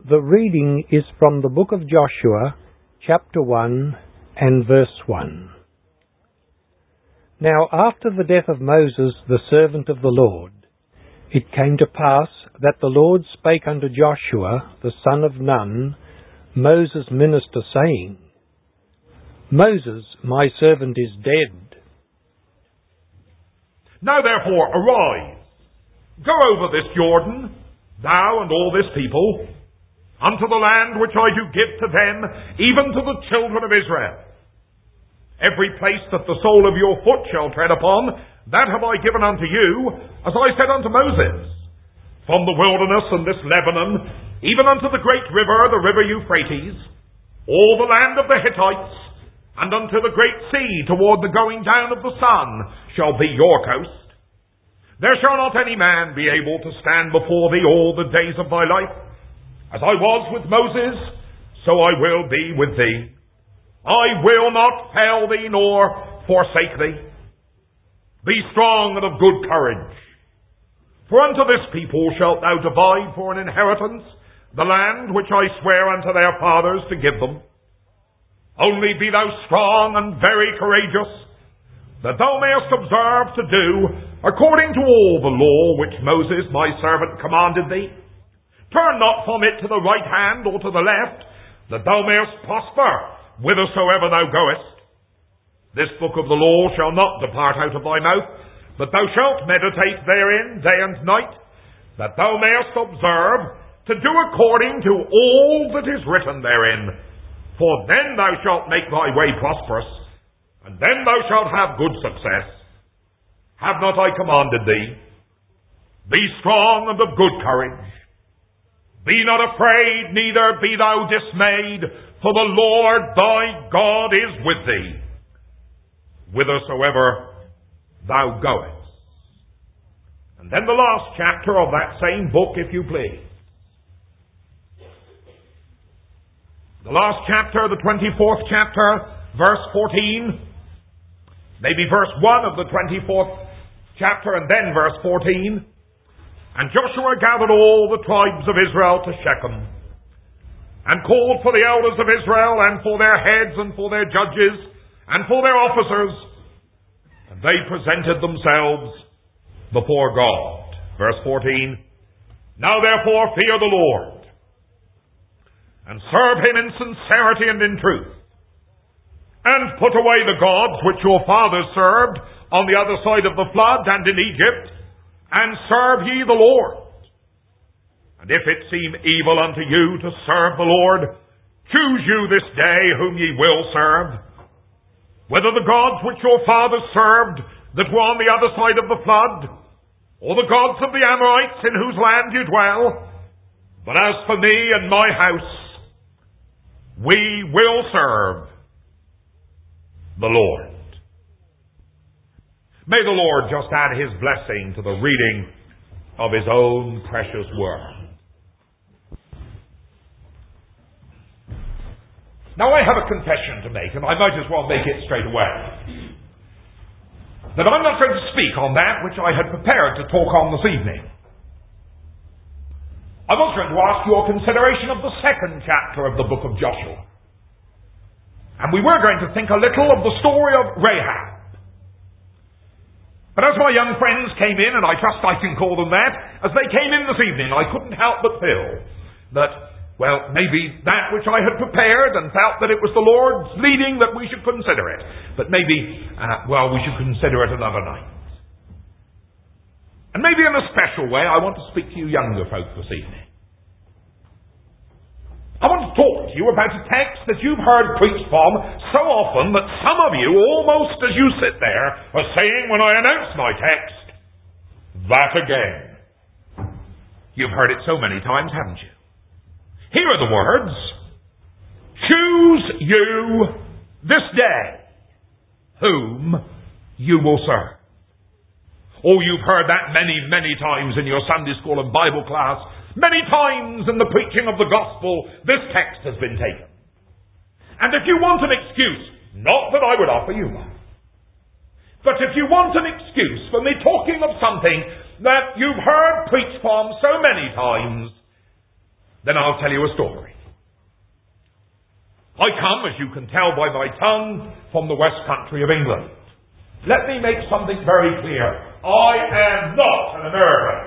The reading is from the book of Joshua, chapter 1 and verse 1. Now after the death of Moses, the servant of the Lord, it came to pass that the Lord spake unto Joshua, the son of Nun, Moses' minister, saying, Moses, my servant, is dead. Now therefore arise, go over this Jordan, thou and all this people, unto the land which I do give to them, even to the children of Israel. Every place that the sole of your foot shall tread upon, that have I given unto you, as I said unto Moses. From the wilderness and this Lebanon, even unto the great river, the river Euphrates, all the land of the Hittites, and unto the great sea toward the going down of the sun, shall be your coast. There shall not any man be able to stand before thee all the days of thy life. As I was with Moses, so I will be with thee. I will not fail thee nor forsake thee. Be strong and of good courage. For unto this people shalt thou divide for an inheritance the land which I swear unto their fathers to give them. Only be thou strong and very courageous, that thou mayest observe to do according to all the law which Moses my servant commanded thee. Turn not from it to the right hand or to the left, that thou mayest prosper whithersoever thou goest. This book of the law shall not depart out of thy mouth, but thou shalt meditate therein day and night, that thou mayest observe to do according to all that is written therein. For then thou shalt make thy way prosperous, and then thou shalt have good success. Have not I commanded thee? Be strong and of good courage. Be not afraid, neither be thou dismayed, for the Lord thy God is with thee, whithersoever thou goest. And then the last chapter of that same book, if you please. The last chapter, the 24th chapter, verse 14, maybe verse 1 of the 24th chapter, and then verse 14. And Joshua gathered all the tribes of Israel to Shechem, and called for the elders of Israel, and for their heads, and for their judges, and for their officers. And they presented themselves before God. Verse 14. Now therefore fear the Lord, and serve him in sincerity and in truth, and put away the gods which your fathers served on the other side of the flood and in Egypt, and serve ye the Lord. And if it seem evil unto you to serve the Lord, choose you this day whom ye will serve, whether the gods which your fathers served that were on the other side of the flood, or the gods of the Amorites in whose land you dwell. But as for me and my house, we will serve the Lord. May the Lord just add his blessing to the reading of his own precious word. Now I have a confession to make, and I might as well make it straight away. That I'm not going to speak on that which I had prepared to talk on this evening. I was going to ask your consideration of the second chapter of the book of Joshua. And we were going to think a little of the story of Rahab. But as my young friends came in, and I trust I can call them that, as they came in this evening, I couldn't help but feel that, well, maybe that which I had prepared and felt that it was the Lord's leading that we should consider it. But maybe, we should consider it another night. And maybe in a special way, I want to speak to you younger folk this evening. I want to talk to you about a text that you've heard preached from so often that some of you, almost as you sit there, are saying when I announce my text, that again. You've heard it so many times, haven't you? Here are the words. Choose you this day whom you will serve. Oh, you've heard that many, many times in your Sunday school and Bible class. Many times in the preaching of the gospel, this text has been taken. And if you want an excuse, not that I would offer you one, but if you want an excuse for me talking of something that you've heard preached from so many times, Then I'll tell you a story. I come, as you can tell by my tongue, from the West Country of England. Let me make something very clear. I am not an American.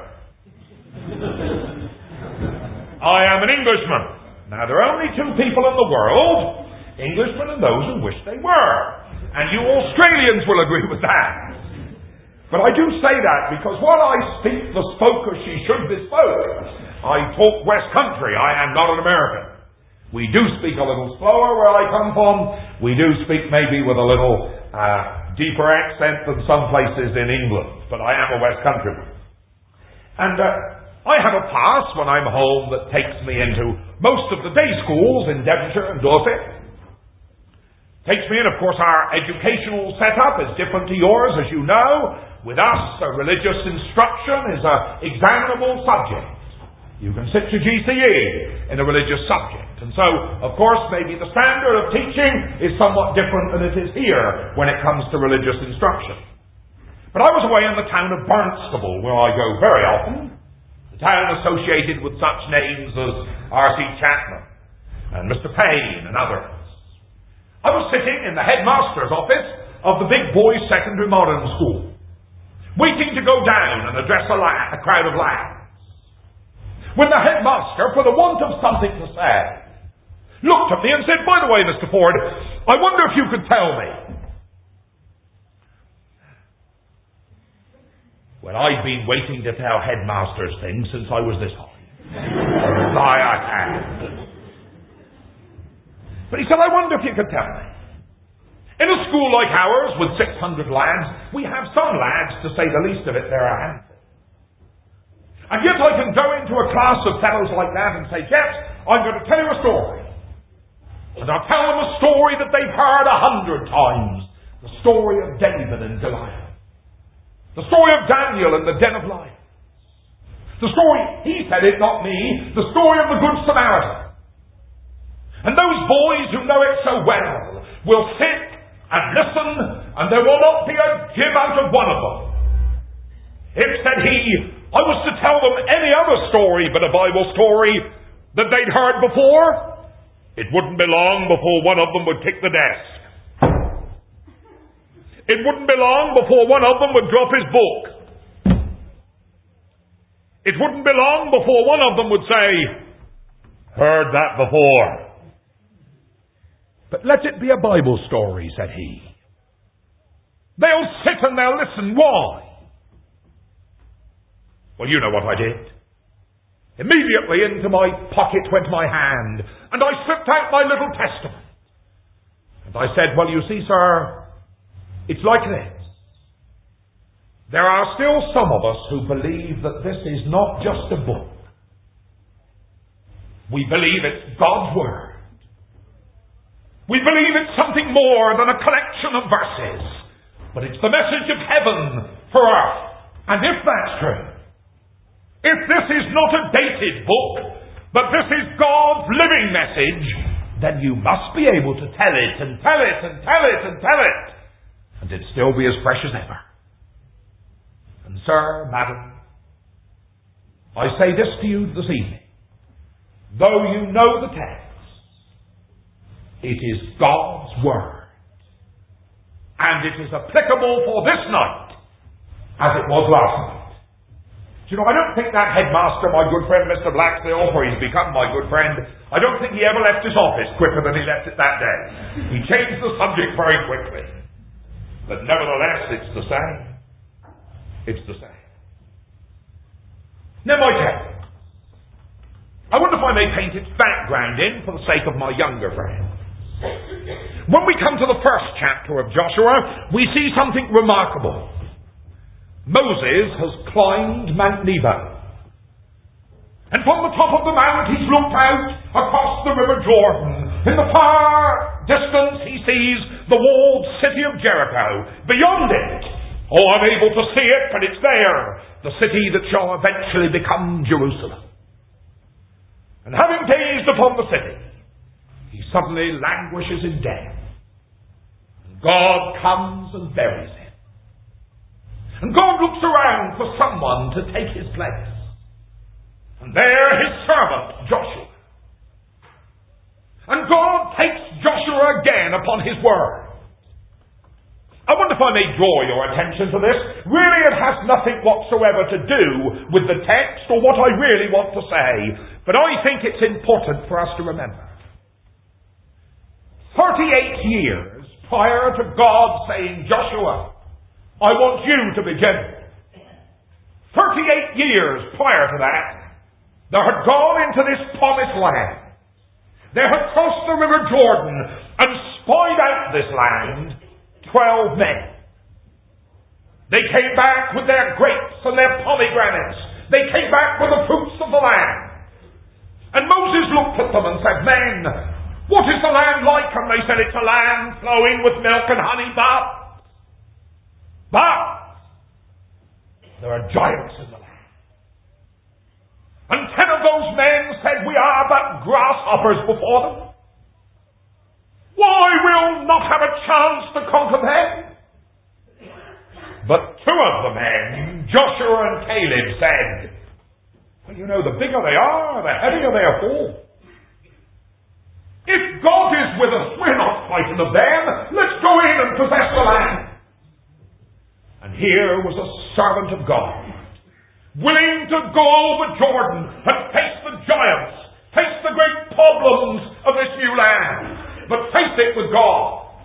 I am an Englishman. Now, there are only two people in the world, Englishmen and those who wish they were. And you Australians will agree with that. But I do say that because while I speak the spoke as she should be spoke, I talk West Country. I am not an American. We do speak a little slower where I come from. We do speak maybe with a little deeper accent than some places in England. But I am a West Countryman. And I have a pass when I'm home that takes me into most of the day schools in Devonshire and Dorset. Takes me in, of course, our educational setup is different to yours, as you know. With us, religious instruction is an examinable subject. You can sit your GCE in a religious subject. And so, of course, maybe the standard of teaching is somewhat different than it is here when it comes to religious instruction. But I was away in the town of Barnstable, where I go very often. The town associated with such names as R.C. Chapman and Mr. Payne and others. I was sitting in the headmaster's office of the Big Boys Secondary Modern School, waiting to go down and address a crowd of lads. When the headmaster, for the want of something to say, looked at me and said, "By the way, Mr. Ford, I wonder if you could tell me." Well, I've been waiting to tell headmasters things since I was this high. I can. But he said, "I wonder if you could tell me. In a school like ours with 600 lads, we have some lads, to say the least of it, they're a handful. And yet I can go into a class of fellows like that and say, yes, I'm going to tell you a story. And I'll tell them a story that they've heard 100 times. The story of David and Goliath. The story of Daniel and the den of lions. The story, he said it, not me, the story of the Good Samaritan. And those boys who know it so well will sit and listen, and there will not be a jib out of one of them. If, said he, I was to tell them any other story but a Bible story that they'd heard before, it wouldn't be long before one of them would kick the desk. It wouldn't be long before one of them would drop his book. It wouldn't be long before one of them would say, heard that before. But let it be a Bible story, said he. They'll sit and they'll listen. Why? Well, you know what I did. Immediately into my pocket went my hand, and I slipped out my little testament. And I said, well, you see, sir, it's like this. There are still some of us who believe that this is not just a book. We believe it's God's Word. We believe it's something more than a collection of verses, but it's the message of heaven for earth. And if that's true, if this is not a dated book, but this is God's living message, then you must be able to tell it and tell it and tell it and tell it, and it'd still be as fresh as ever. And sir, madam, I say this to you this evening. Though you know the text, it is God's Word, and it is applicable for this night as it was last night. You know, I don't think that headmaster, my good friend Mr. Blackstill, for he's become my good friend, I don't think he ever left his office quicker than he left it that day. He changed the subject very quickly. But nevertheless, it's the same. It's the same. Now, my text. I wonder if I may paint its background in for the sake of my younger friends. When we come to the first chapter of Joshua, we see something remarkable. Moses has climbed Mount Nebo. And from the top of the mount he's looked out across the river Jordan. In the far distance he sees the walled city of Jericho. Beyond it, I'm able to see it, but it's there, the city that shall eventually become Jerusalem. And having gazed upon the city, he suddenly languishes in death. And God comes and buries him. And God looks around for someone to take his place. And there his servant, Joshua, upon his word. I wonder if I may draw your attention to this. Really, it has nothing whatsoever to do with the text or what I really want to say, but I think it's important for us to remember. 38 years prior to God saying, Joshua, I want you to begin. 38 years prior to that, they had gone into this promised land. They had crossed the river Jordan and spied out this land, 12 men. They came back with their grapes and their pomegranates. They came back with the fruits of the land. And Moses looked at them and said, Men, what is the land like? And they said, it's a land flowing with milk and honey, but there are giants in the land. And 10 of those men said, we are but grasshoppers before them. Why, we'll not have a chance to conquer them. But 2 of the men, Joshua and Caleb, said, well, you know, the bigger they are, the heavier they fall. If God is with us, we're not fighting them. Let's go in and possess the land. And here was a servant of God, willing to go over Jordan and face the giants, face the great problems of this new land, but face it with God.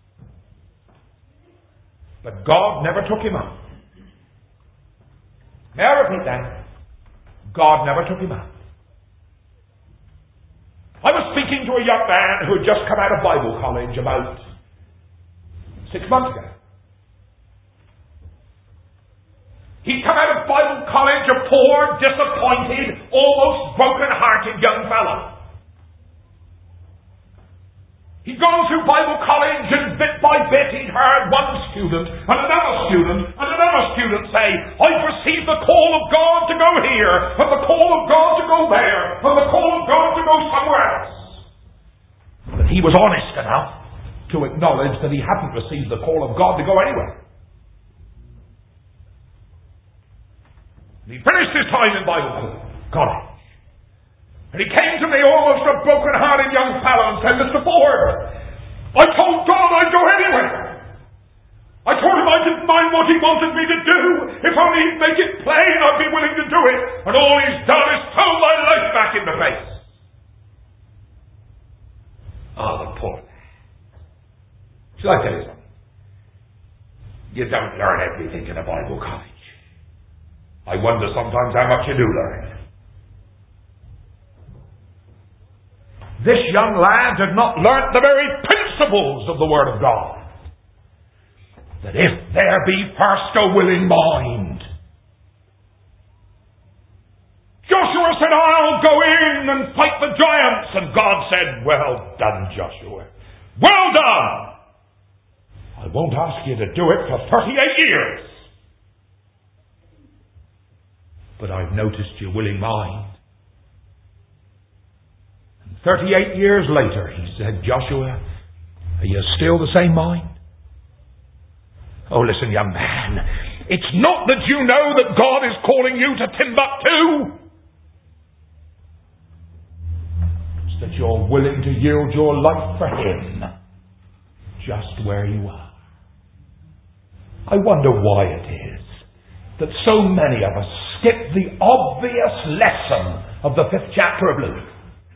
But God never took him up. May I repeat that? God never took him up. I was speaking to a young man who had just come out of Bible college about 6 months ago. He'd come out of Bible college a poor, disappointed, almost broken-hearted young fellow. He'd gone through Bible college and bit by bit he'd heard one student and another student and another student say, I've received the call of God to go here, and the call of God to go there, and the call of God to go somewhere else. But he was honest enough to acknowledge that he hadn't received the call of God to go anywhere. He finished his time in Bible college. And he came to me almost a broken-hearted young fellow and said, Mr. Ford, I told God I'd go anywhere. I told him I didn't mind what he wanted me to do. If only he'd make it plain, I'd be willing to do it. And all he's done is throw my life back in the face. Oh, the poor man. Shall I tell you something? You don't learn everything in a Bible college. I wonder sometimes how much you do learn. This young lad had not learnt the very principles of the Word of God. That if there be first a willing mind. Joshua said, I'll go in and fight the giants. And God said, well done, Joshua. Well done. I won't ask you to do it for 38 years. But I've noticed your willing mind. And 38 years later, he said, Joshua, are you still the same mind? Oh, listen, young man, it's not that you know that God is calling you to Timbuktu. It's that you're willing to yield your life for Him, just where you are. I wonder why it is that so many of us skip the obvious lesson of the 5th chapter of Luke.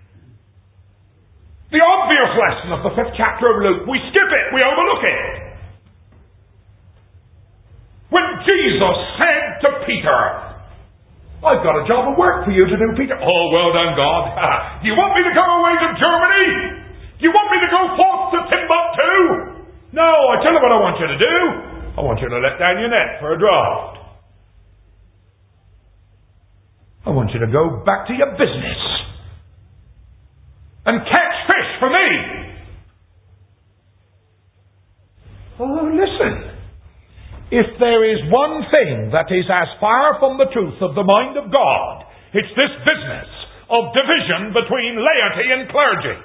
The obvious lesson of the 5th chapter of Luke. We skip it. We overlook it. When Jesus said to Peter, I've got a job of work for you to do, Peter. Oh, well done, God. Do you want me to go away to Germany? Do you want me to go forth to Timbuktu? No, I tell you what I want you to do. I want you to let down your net for a draft. I want you to go back to your business and catch fish for me. Oh, listen. If there is one thing that is as far from the truth of the mind of God, it's this business of division between laity and clergy.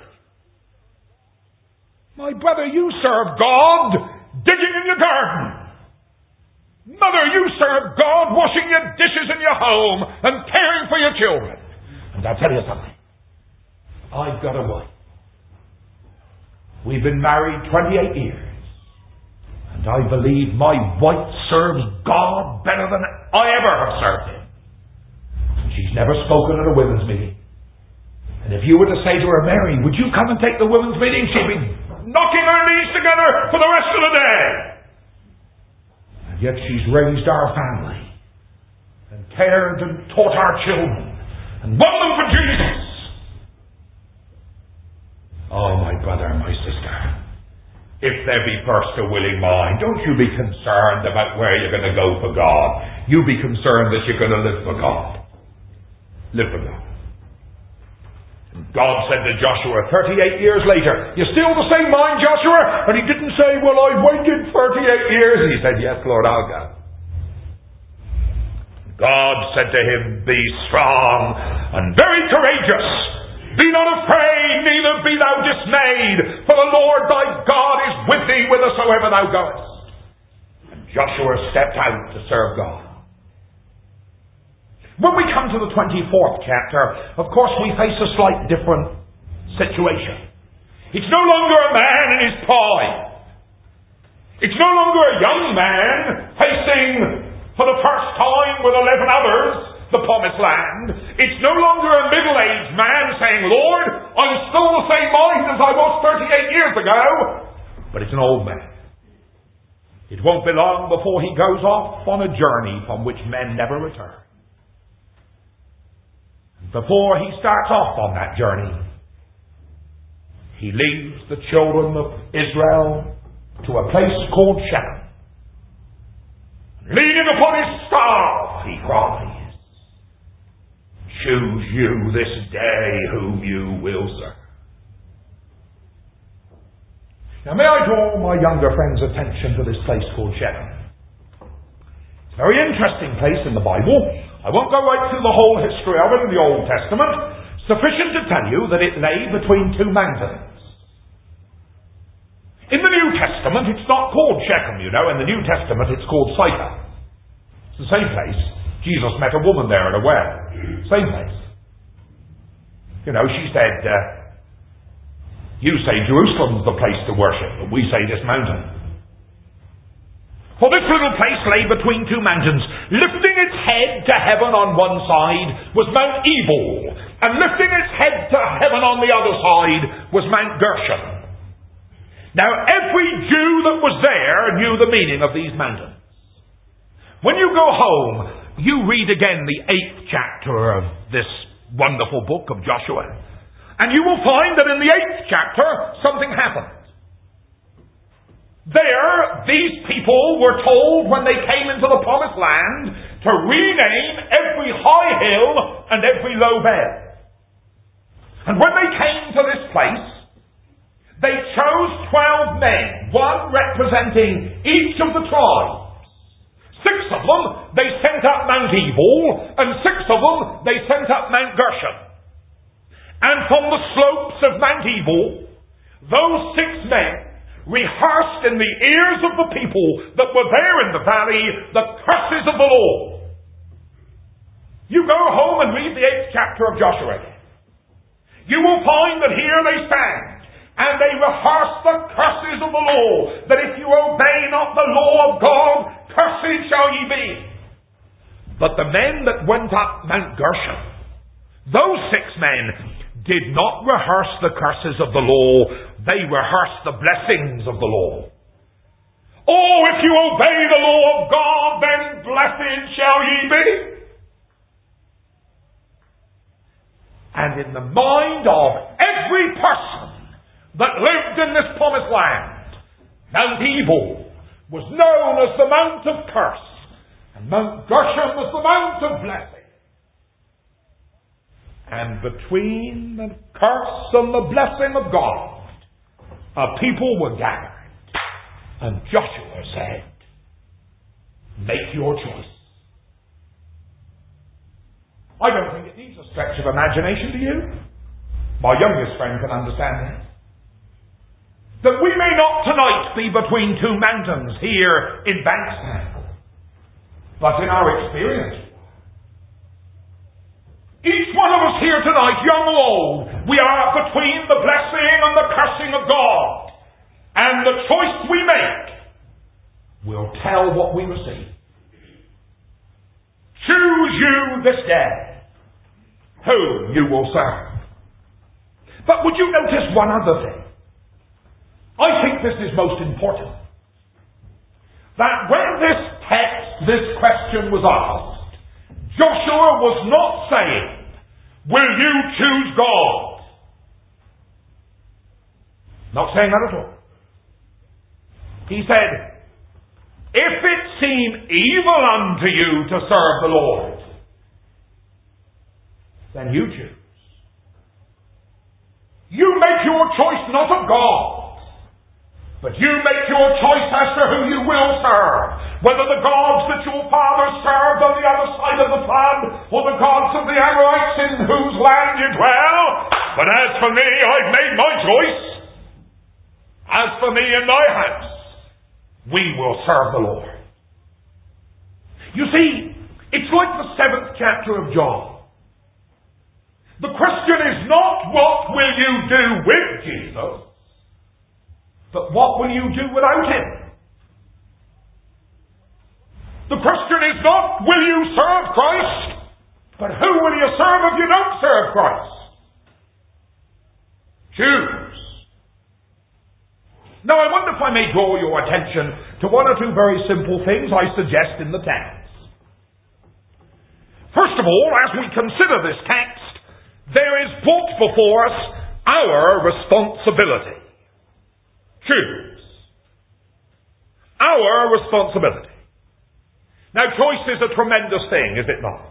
My brother, you serve God digging in your garden. Mother, you serve God washing your dishes in your home and caring for your children. And I'll tell you something. I've got a wife. We've been married 28 years. And I believe my wife serves God better than I ever have served Him. She's never spoken at a women's meeting. And if you were to say to her, Mary, would you come and take the women's meeting? She'd be knocking her knees together for the rest of the day. And yet she's raised our family and cared and taught our children and won them for Jesus. Oh, my brother and my sister, if there be first a willing mind, don't you be concerned about where you're going to go for God. You be concerned that you're going to live for God. Live for God. And God said to Joshua 38 years later, you still the same mind, Joshua? And he didn't say, well, I waited 38 years. He said, yes, Lord, I'll go. God said to him, be strong and very courageous. Be not afraid, neither be thou dismayed, for the Lord thy God is with thee whithersoever thou goest. And Joshua stepped out to serve God. When we come to the 24th chapter, of course we face a slight different situation. It's no longer a man in his prime. It's no longer a young man facing for the first time with 11 others the promised land. It's no longer a middle-aged man saying, Lord, I'm still the same mind as I was 38 years ago. But it's an old man. It won't be long before he goes off on a journey from which men never return. Before he starts off on that journey, he leads the children of Israel to a place called Shechem. Leaning upon his staff, he cries, choose you this day whom you will serve. Now may I draw my younger friends' attention to this place called Shechem. It's a very interesting place in the Bible. I won't go right through the whole history of it in the Old Testament. Sufficient to tell you that it lay between two mountains. In the New Testament, it's not called Shechem, you know. In the New Testament, it's called Sychar. It's the same place. Jesus met a woman there at a well. Same place. You know, she said, you say Jerusalem's the place to worship, but we say this mountain. For this little place lay between two mountains. Lifting its head to heaven on one side was Mount Ebal, and lifting its head to heaven on the other side was Mount Gershon. Now every Jew that was there knew the meaning of these mountains. When you go home, you read again the 8th chapter of this wonderful book of Joshua, and you will find that in the 8th chapter something happened. There, these people were told when they came into the promised land to rename every high hill and every low vale. And when they came to this place, they chose 12 men, one representing each of the tribes. 6 of them they sent up Mount Ebal, and 6 of them they sent up Mount Gershon. And from the slopes of Mount Ebal, those 6 men rehearsed in the ears of the people that were there in the valley the curses of the Lord. You go home and read the 8th chapter of Joshua again. You will find that here they stand and they rehearse the curses of the law, that if you obey not the law of God, cursed shall ye be. But the men that went up Mount Gershon, those 6 men did not rehearse the curses of the law, they rehearsed the blessings of the law. Oh, if you obey the law of God, then blessed shall ye be. And in the mind of every person that lived in this promised land, Mount Ebal was known as the Mount of Curse, and Mount Gershon as the Mount of Blessing. And between the curse and the blessing of God, a people were gathered. And Joshua said, make your choice. I don't think it needs a stretch of imagination to you. My youngest friend can understand that. That we may not tonight be between two mountains here in Bankstown, but in our experience, each one of us here tonight, young or old, we are between the blessing and the cursing of God. tell what we receive. Choose you this day whom you will serve. But would you notice one other thing? I think this is most important. That when this question was asked, Joshua was not saying, will you choose God? Not saying that at all. He said, if it seem evil unto you to serve the Lord, then you choose. You make your choice not of God, but you make your choice as to who you will serve. Whether the gods that your fathers served on the other side of the flood, or the gods of the Amorites in whose land you dwell. But as for me, I've made my choice. As for me and my house, we will serve the Lord. You see, it's like the 7th chapter of John. The question is not what will you do with Jesus, but what will you do without him? The question is not will you serve Christ, but who will you serve if you don't serve Christ? Choose. Now I wonder if I may draw your attention to one or two very simple things I suggest in the text. First of all, as we consider this text, there is brought before us our responsibility. Choose. Our responsibility. Now, choice is a tremendous thing, is it not?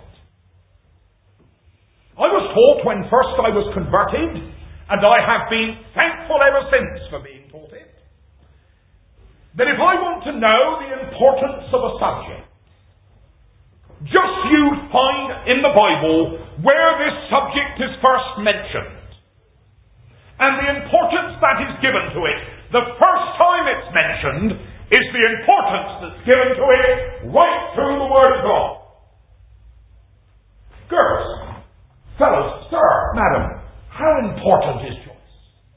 I was taught when first I was converted, and I have been thankful ever since for being taught it, that if I want to know the importance of a subject, just you find in the Bible where this subject is first mentioned, and the importance that is given to it. The first time it's mentioned is the importance that's given to it right through the Word of God. Girls, fellows, sir, madam, how important is choice?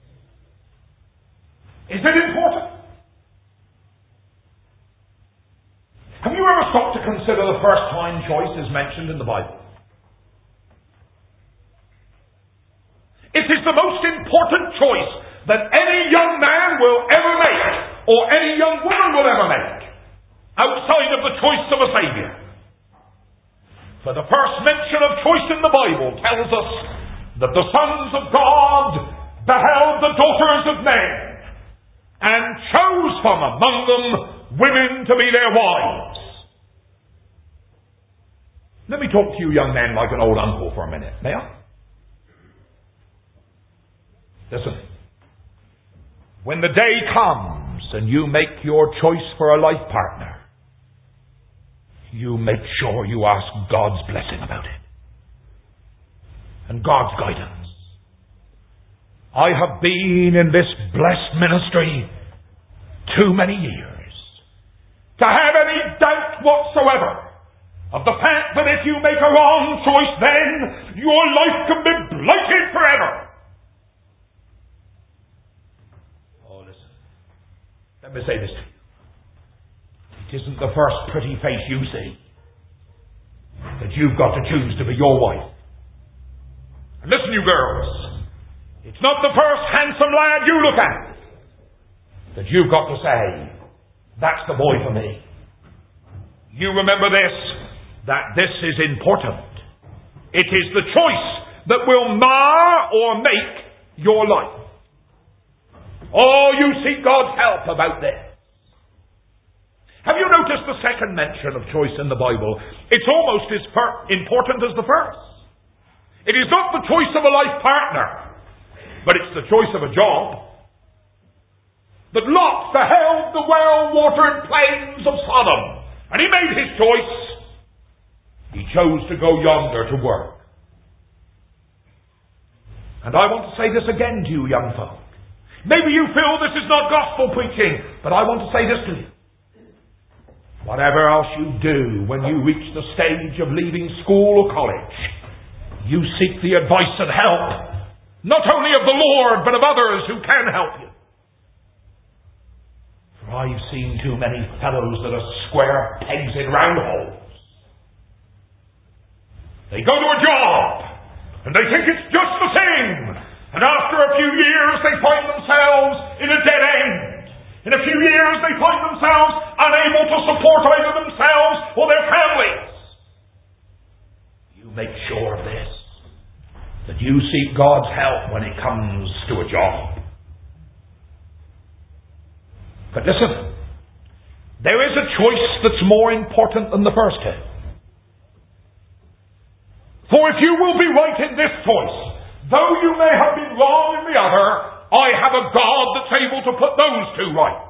Is it important? Have you ever stopped to consider the first time choice is mentioned in the Bible? It is the most important choice that any young man will ever make, or any young woman will ever make, outside of the choice of a Saviour. For the first mention of choice in the Bible tells us that the sons of God beheld the daughters of men, and chose from among them women to be their wives. Let me talk to you young men like an old uncle for a minute, may I? Listen. When the day comes and you make your choice for a life partner, you make sure you ask God's blessing about it. And God's guidance. I have been in this blessed ministry too many years to have any doubt whatsoever of the fact that if you make a wrong choice, then your life can be blighted forever. Oh, listen. Let me say this to you. It isn't the first pretty face you see that you've got to choose to be your wife. And listen, you girls. It's not the first handsome lad you look at that you've got to say, that's the boy for me. You remember this, that this is important. It is the choice that will mar or make your life. Oh, you seek God's help about this. Have you noticed the second mention of choice in the Bible? It's almost as important as the first. It is not the choice of a life partner, but it's the choice of a job. That Lot beheld the well-watered plains of Sodom, and he made his choice. He chose to go yonder to work. And I want to say this again to you, young folk. Maybe you feel this is not gospel preaching, but I want to say this to you. Whatever else you do when you reach the stage of leaving school or college, you seek the advice and help, not only of the Lord, but of others who can help you. For I've seen too many fellows that are square pegs in round holes. They go to a job, and they think it's just the same. And after a few years, they find themselves in a dead end. In a few years, they find themselves unable to support either themselves or their families. You make sure of this, that you seek God's help when it comes to a job. But listen, there is a choice that's more important than the first two. For if you will be right in this choice, though you may have been wrong in the other, I have a God that's able to put those two right.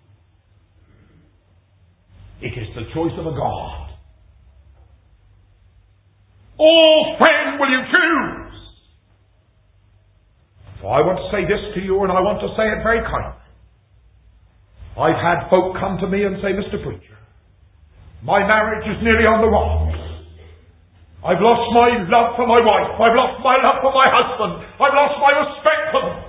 It is the choice of a God. Oh, friend, will you choose? So I want to say this to you, and I want to say it very kindly. I've had folk come to me and say, Mr. Preacher, my marriage is nearly on the rocks. I've lost my love for my wife. I've lost my love for my husband. I've lost my respect for them.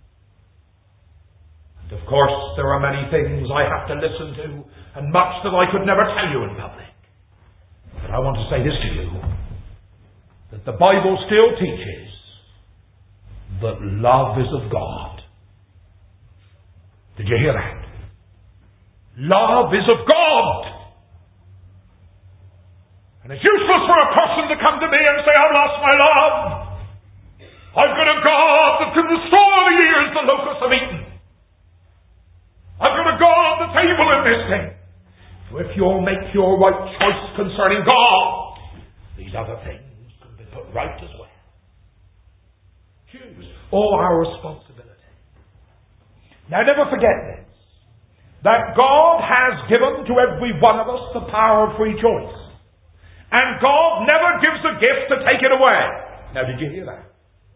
And of course, there are many things I have to listen to, and much that I could never tell you in public. But I want to say this to you, that the Bible still teaches that love is of God. Did you hear that? Love is of God. And it's useless for a person to come to me and say, I've lost my love. I've got a God that can restore the years the locusts have eaten. I've got a God that's able in this thing. So if you'll make your right choice concerning God, these other things can be put right as well. Choose all our responsibility. Now never forget this, that God has given to every one of us the power of free choice. And God never gives a gift to take it away. Now, did you hear that?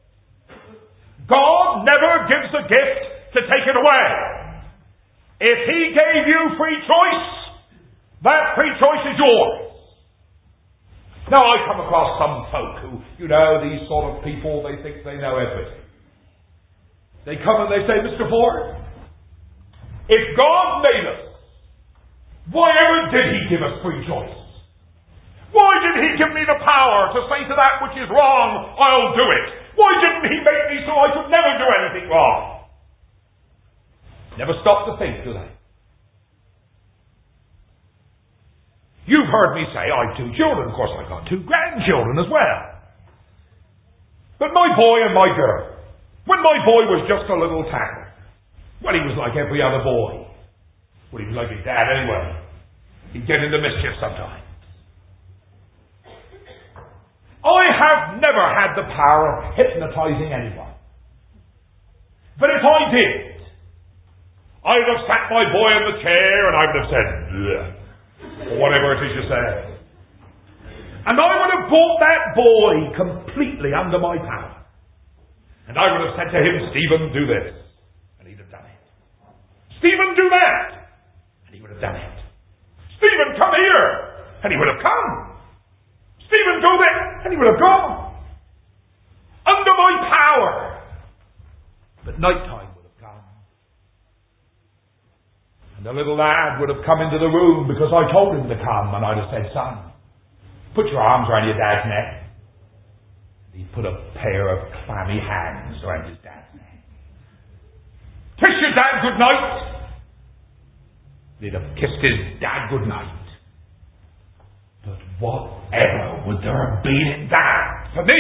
God never gives a gift to take it away. If He gave you free choice, that free choice is yours. Now, I come across some folk who, these sort of people, they think they know everything. They come and they say, Mr. Ford, if God made us, why ever did He give us free choice? Why did He give me the power to say to that which is wrong, I'll do it? Why didn't He make me so I could never do anything wrong? Never stop to think, do they? You've heard me say I've 2 children. Of course, I've got 2 grandchildren as well. But my boy and my girl, when my boy was just a little tad, well, he was like every other boy. Well, he was like his dad anyway. He'd get into mischief sometimes. I have never had the power of hypnotizing anyone. But if I did, I would have sat my boy in the chair and I would have said, bleh, or whatever it is you say. And I would have brought that boy completely under my power. And I would have said to him, Stephen, do this. And he'd have done it. Stephen, do that. And he would have done it. Stephen, come here. And he would have come. Stephen, go there, and he would have gone. Under my power. But night time would have come. And the little lad would have come into the room because I told him to come, and I'd have said, son, put your arms around your dad's neck. And he'd put a pair of clammy hands around his dad's neck. Kiss your dad good night. He'd have kissed his dad good night. But whatever would there have been in that for me?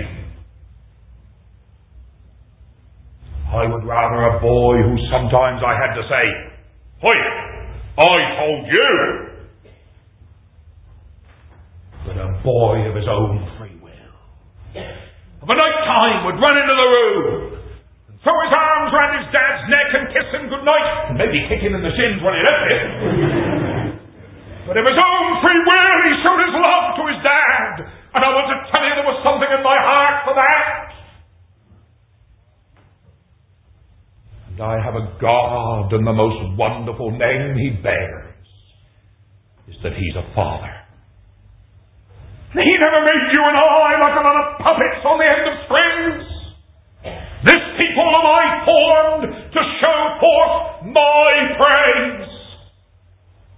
I would rather a boy who sometimes I had to say, "Oi, I told you," but a boy of his own free will. Of a night time would run into the room and throw his arms round his dad's neck and kiss him good night, and maybe kick him in the shins when he left it. But of his own free will, he showed his love to his dad. And I want to tell you there was something in my heart for that. And I have a God, and the most wonderful name He bears is that He's a Father. He never made you and I like a lot of puppets on the end of strings. This people am I formed to show forth my praise.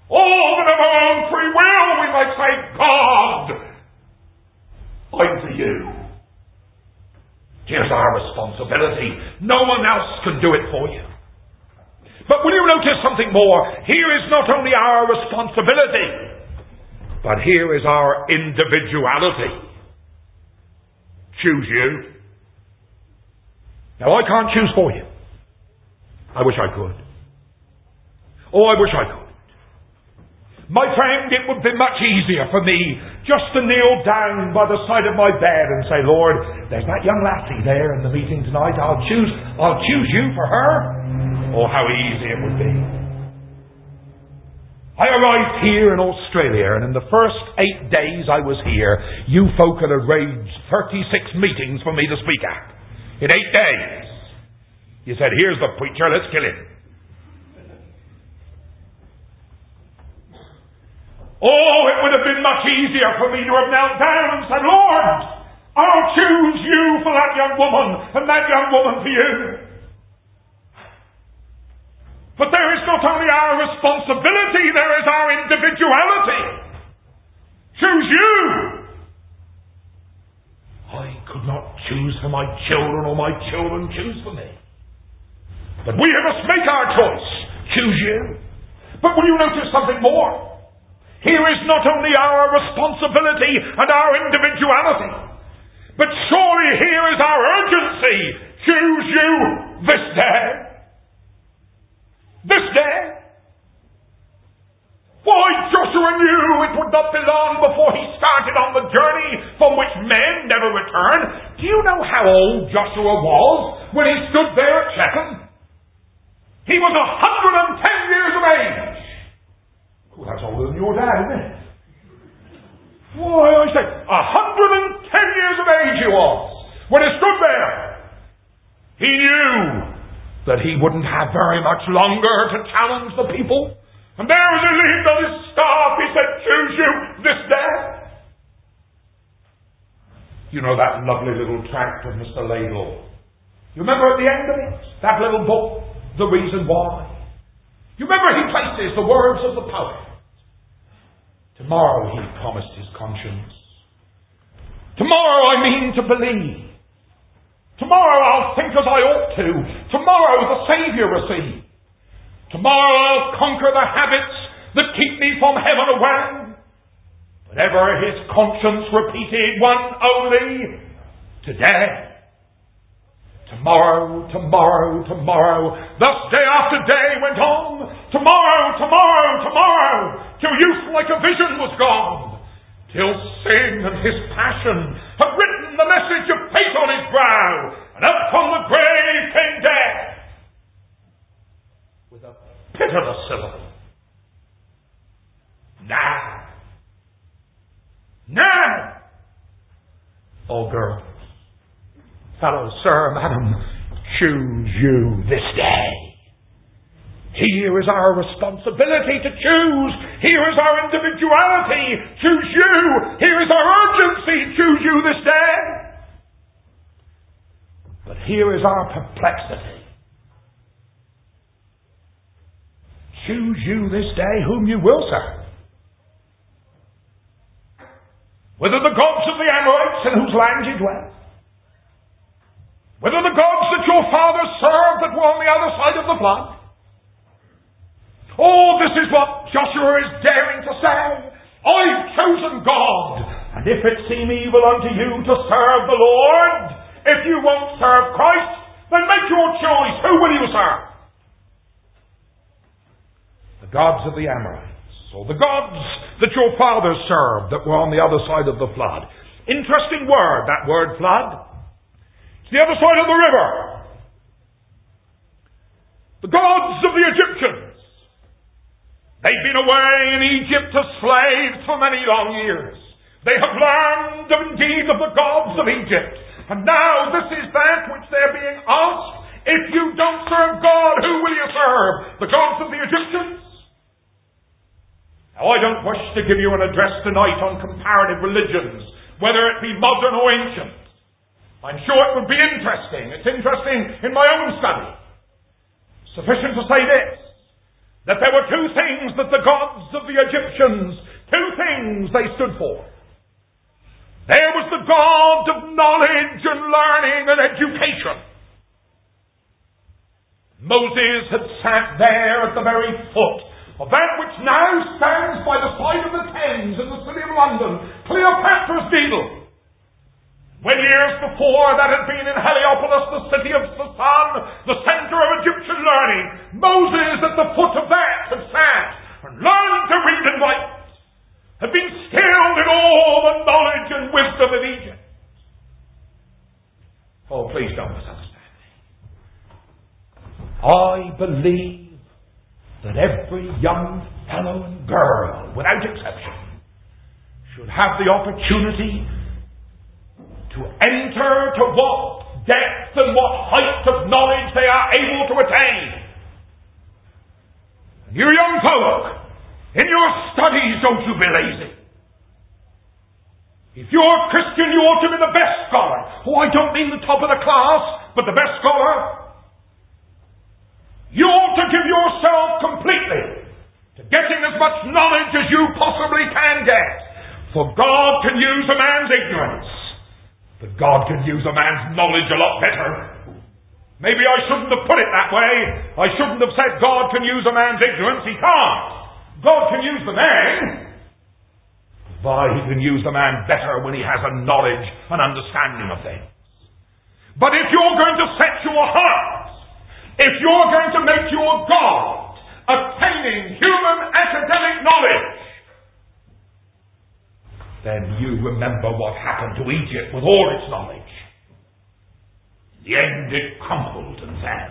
All that of our own free will we might say, God, I'm for you. Here's our responsibility. No one else can do it for you. But will you notice something more? Here is not only our responsibility, but here is our individuality. Choose you. Now, I can't choose for you. I wish I could. Oh, I wish I could. My friend, it would be much easier for me just to kneel down by the side of my bed and say, Lord, there's that young lassie there in the meeting tonight. I'll choose you for her. Oh, how easy it would be. I arrived here in Australia, and in the first 8 days I was here, you folk had arranged 36 meetings for me to speak at. In 8 days. You said, here's the preacher, let's kill him. Oh, it would have been much easier for me to have knelt down and said, Lord, I'll choose you for that young woman, and that young woman for you. But there is not only our responsibility, there is our individuality. Choose you. I could not choose for my children, or my children choose for me. But we must make our choice. Choose you. But will you notice something more? Here is not only our responsibility and our individuality, but surely here is our urgency. Choose you this day. This day. Why, Joshua knew it would not be long before he started on the journey from which men never return. Do you know how old Joshua was when he stood there at Shechem? He was 110 years of age. Oh, that's older than your dad, isn't it? Why, I say, 110 years of age he was when he stood there. He knew that he wouldn't have very much longer to challenge the people. And there as he leaned on his staff, he said, choose you this day. You know that lovely little tract of Mr. Ladle? You remember at the end of it? That little book, The Reason Why? You remember he places the words of the poet. Tomorrow, he promised his conscience. Tomorrow I mean to believe. Tomorrow I'll think as I ought to. Tomorrow the Saviour receive. Tomorrow I'll conquer the habits that keep me from heaven away. But ever his conscience repeated one only, today. Tomorrow, tomorrow, tomorrow. Thus day after day went on. Tomorrow, tomorrow, tomorrow. Till youth like a vision was gone. Till sin and his passion had written the message of fate on his brow. And up from the grave came death. With a pitiless syllable. Now. Now. Oh, girls. Fellow sir, madam, choose you this day. Here is our responsibility to choose. Here is our individuality. Choose you. Here is our urgency. Choose you this day. But here is our perplexity. Choose you this day whom you will serve. Whether the gods of the Amorites in whose land you dwell, whether the gods that your fathers served that were on the other side of the flood. Oh, this is what Joshua is daring to say. I've chosen God, and if it seem evil unto you to serve the Lord, if you won't serve Christ, then make your choice. Who will you serve? The gods of the Amorites, or the gods that your fathers served that were on the other side of the flood. Interesting word, that word flood. It's the other side of the river. The gods of the Egyptians. They've been away in Egypt as slaves for many long years. They have learned indeed of the gods of Egypt. And now this is that which they're being asked. If you don't serve God, who will you serve? The gods of the Egyptians? Now I don't wish to give you an address tonight on comparative religions, whether it be modern or ancient. I'm sure it would be interesting. It's interesting in my own study. Sufficient to say this, that there were two things that the gods of the Egyptians, two things they stood for. There was the God of knowledge and learning and education. Moses had sat there at the very foot of that which now stands by the side of the Thames in the city of London, Cleopatra's Needle. When years before that had been in Heliopolis, the city of the sun, the center of Egyptian learning, Moses at the foot of that had sat and learned to read and write, had been skilled in all the knowledge and wisdom of Egypt. Oh, please don't misunderstand me. I believe that every young fellow and girl, without exception, should have the opportunity to enter to what depth and what height of knowledge they are able to attain. And you young folk, in your studies, don't you be lazy. If you're Christian, you ought to be the best scholar. Oh, I don't mean the top of the class, but the best scholar. You ought to give yourself completely to getting as much knowledge as you possibly can get. For God can use a man's ignorance, but God can use a man's knowledge a lot better. Maybe I shouldn't have put it that way. I shouldn't have said God can use a man's ignorance. He can't. God can use the man. Why, he can use the man better when he has a knowledge and understanding of things. But if you're going to set your heart, if you're going to make your God attaining human academic knowledge, then you remember what happened to Egypt with all its knowledge. In the end, it crumbled and fell.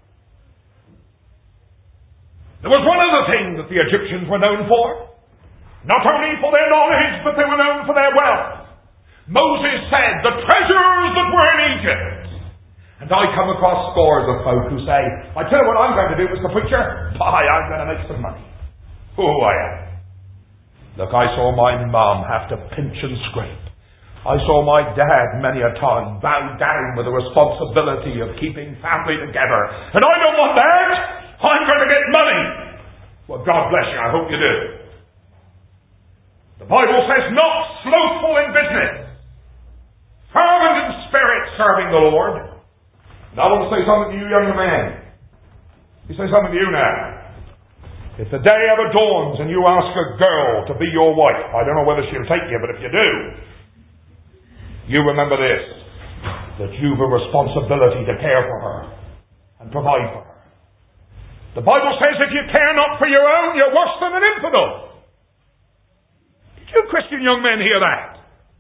There was one other thing that the Egyptians were known for. Not only for their knowledge, but they were known for their wealth. Moses said, the treasures that were in Egypt. And I come across scores of folk who say, I tell you what I'm going to do, Mr. Preacher. I'm going to make some money. Oh, I am. Look, I saw my mum have to pinch and scrape. I saw my dad many a time bow down with the responsibility of keeping family together. And I don't want that. I'm going to get money. Well, God bless you. I hope you do. The Bible says, not slothful in business, fervent in spirit, serving the Lord. And I want to say something to you, young man. Let me say something to you now. If the day ever dawns and you ask a girl to be your wife, I don't know whether she'll take you, but if you do, you remember this, that you've a responsibility to care for her and provide for her. The Bible says if you care not for your own, you're worse than an infidel. Did you Christian young men hear that?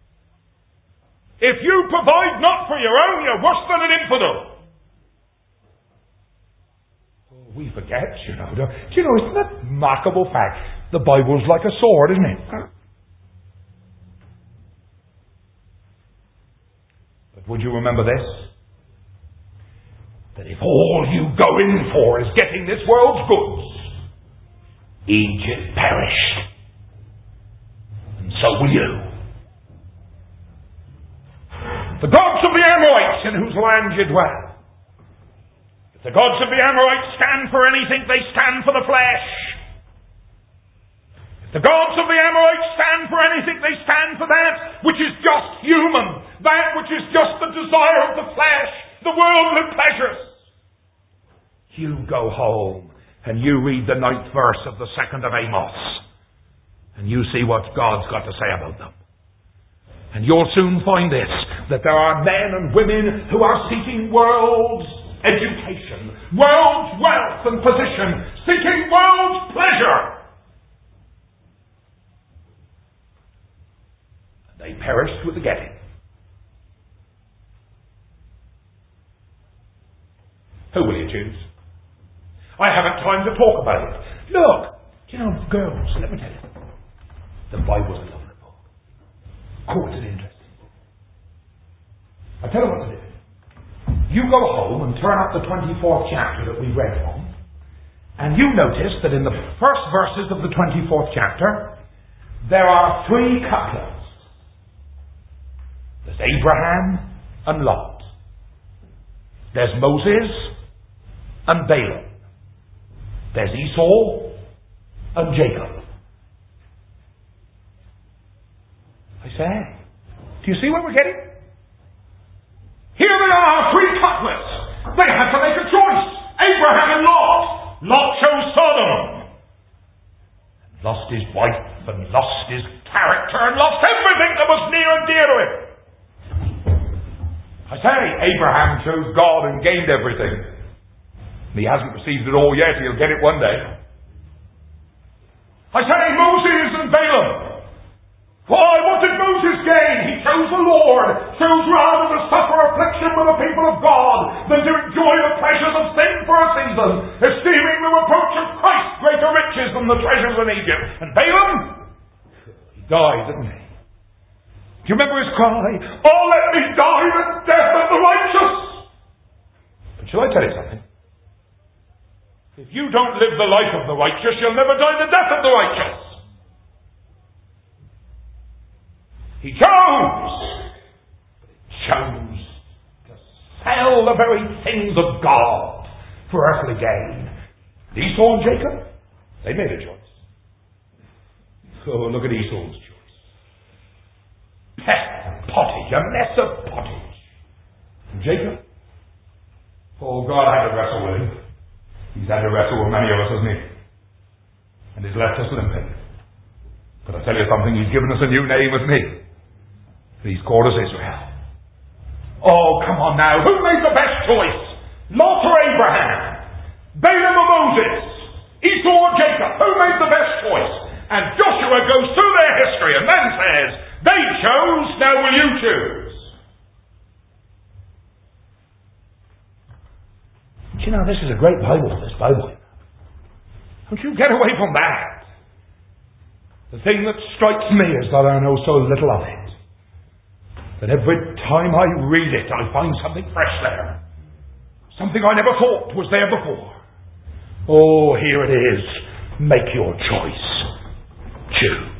If you provide not for your own, you're worse than an infidel. We forget, you know. Do you know, isn't that a remarkable fact? The Bible's like a sword, isn't it? But would you remember this? That if all you go in for is getting this world's goods, Egypt perished. And so will you. The gods of the Amorites in whose land you dwell. The gods of the Amorites stand for anything, they stand for the flesh. If the gods of the Amorites stand for anything, they stand for that which is just human, that which is just the desire of the flesh, the worldly pleasures. You go home and you read the 9th verse of the 2nd of Amos, and you see what God's got to say about them. And you'll soon find this, that there are men and women who are seeking world's education, world's wealth and position, seeking world's pleasure. And they perished with the getting. Who will you choose? I haven't time to talk about it. Look, you know, girls, let me tell you, the Bible's a lovely book. Of course, it's an interesting book. I tell you what to do. You go home and turn up the 24th chapter that we read from, and you notice that in the first verses of the 24th chapter, there are 3 couplets. There's Abraham and Lot. There's Moses and Balaam. There's Esau and Jacob. I say, do you see what we're getting? Here they are, three couplets. They had to make a choice. Abraham and Lot. Lot chose Sodom. Lost his wife and lost his character and lost everything that was near and dear to him. I say, Abraham chose God and gained everything. And he hasn't received it all yet. He'll get it one day. I say, Moses and Balaam. Why, what did Moses gain? He chose the Lord, chose rather to suffer affliction with the people of God than to enjoy the pleasures of sin for a season, esteeming the reproach of Christ greater riches than the treasures in Egypt. And Balaam? He died, didn't he? Do you remember his cry? Oh, let me die the death of the righteous! But shall I tell you something? If you don't live the life of the righteous, you'll never die the death of the righteous. He chose to sell the very things of God for earthly gain. Esau and Jacob, they made a choice. Oh, look at Esau's choice. Pest and pottage, a mess of pottage. And Jacob, oh, God had to wrestle with him. He's had to wrestle with many of us, hasn't he? And he's left us limping. But I tell you something, he's given us a new name, hasn't he? He's called us Israel. Oh, come on now. Who made the best choice? Lot or Abraham? Balaam or Moses? Esau or Jacob? Who made the best choice? And Joshua goes through their history and then says, they chose, now will you choose? Do you know, this is a great Bible, this Bible. Don't you get away from that. The thing that strikes me is that I know so little of it. That every time I read it, I find something fresh there. Something I never thought was there before. Oh, here it is. Make your choice. Choose.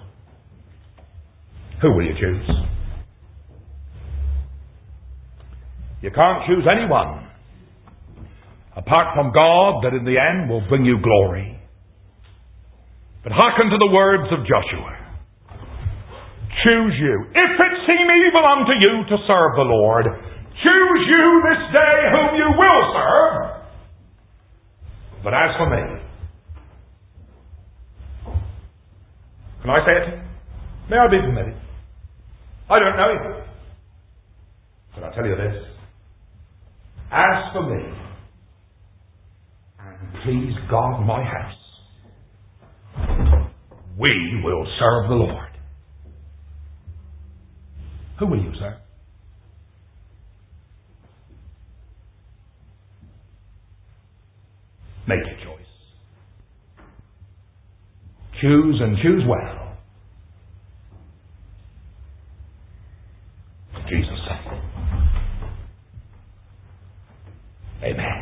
Who will you choose? You can't choose anyone apart from God that in the end will bring you glory. But hearken to the words of Joshua. Choose you. If it seem evil unto you to serve the Lord, choose you this day whom you will serve. But as for me, can I say it? May I be permitted? I don't know you. But I'll tell you this. As for me, and please God my house, we will serve the Lord. Who will you serve? Make your choice. Choose and choose well. For Jesus' sake. Amen.